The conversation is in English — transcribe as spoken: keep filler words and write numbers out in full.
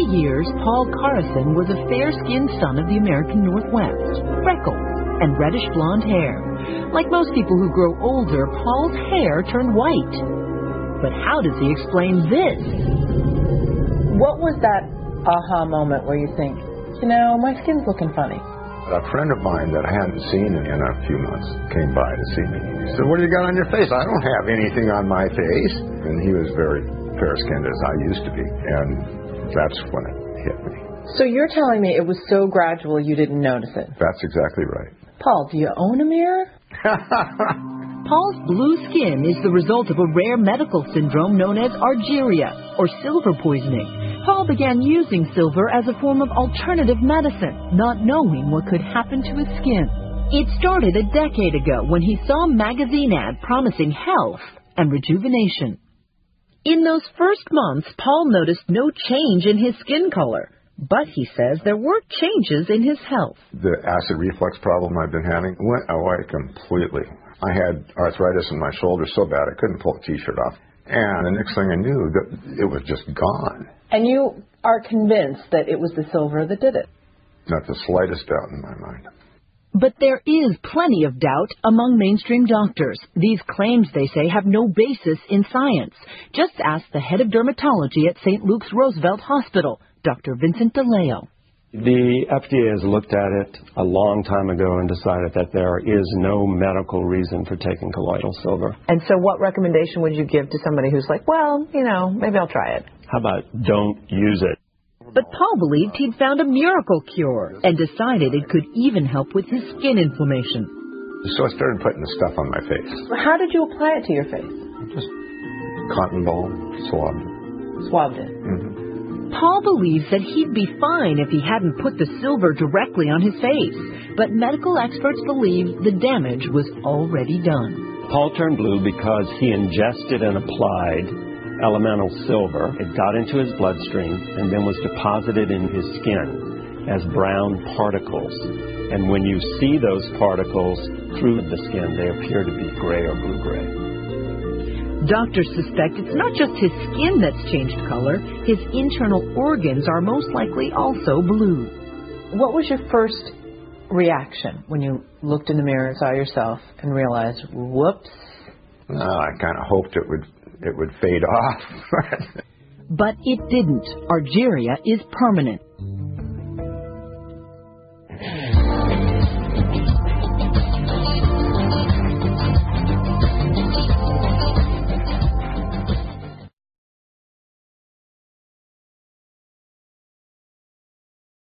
years, Paul Carson was a fair-skinned son of the American Northwest, freckles and reddish blonde hair. Like most people who grow older, Paul's hair turned white. But how does he explain this? What was that aha moment where you think, you know, my skin's looking funny? A friend of mine that I hadn't seen in a few months came by to see me. He said, what do you got on your face? I don't have anything on my face. And he was very fair-skinned as I used to be. And that's when it hit me. So you're telling me it was so gradual you didn't notice it? That's exactly right. Paul, do you own a mirror? Paul's blue skin is the result of a rare medical syndrome known as argyria, or silver poisoning. Paul began using silver as a form of alternative medicine, not knowing what could happen to his skin. It started a decade ago when he saw a magazine ad promising health and rejuvenation. In those first months, Paul noticed no change in his skin color. But he says there were changes in his health. The acid reflux problem I've been having went away completely. I had arthritis in my shoulder so bad I couldn't pull a T-shirt off. And the next thing I knew, it was just gone. And you are convinced that it was the silver that did it? Not the slightest doubt in my mind. But there is plenty of doubt among mainstream doctors. These claims, they say, have no basis in science. Just ask the head of dermatology at Saint Luke's Roosevelt Hospital, Doctor Vincent DeLeo. The F D A has looked at it a long time ago and decided that there is no medical reason for taking colloidal silver. And so what recommendation would you give to somebody who's like, well, you know, maybe I'll try it? How about don't use it? But Paul believed he'd found a miracle cure and decided it could even help with his skin inflammation. So I started putting the stuff on my face. How did you apply it to your face? Just cotton ball, swabbed it. Swabbed it. Mm-hmm. Paul believes that he'd be fine if he hadn't put the silver directly on his face. But medical experts believe the damage was already done. Paul turned blue because he ingested and applied elemental silver. It got into his bloodstream and then was deposited in his skin as brown particles. And when you see those particles through the skin, they appear to be gray or blue-gray. Doctors suspect it's not just his skin that's changed color. His internal organs are most likely also blue. What was your first reaction when you looked in the mirror and saw yourself and realized, whoops? No, I kind of hoped it would it would fade off. But it didn't. Argyria is permanent.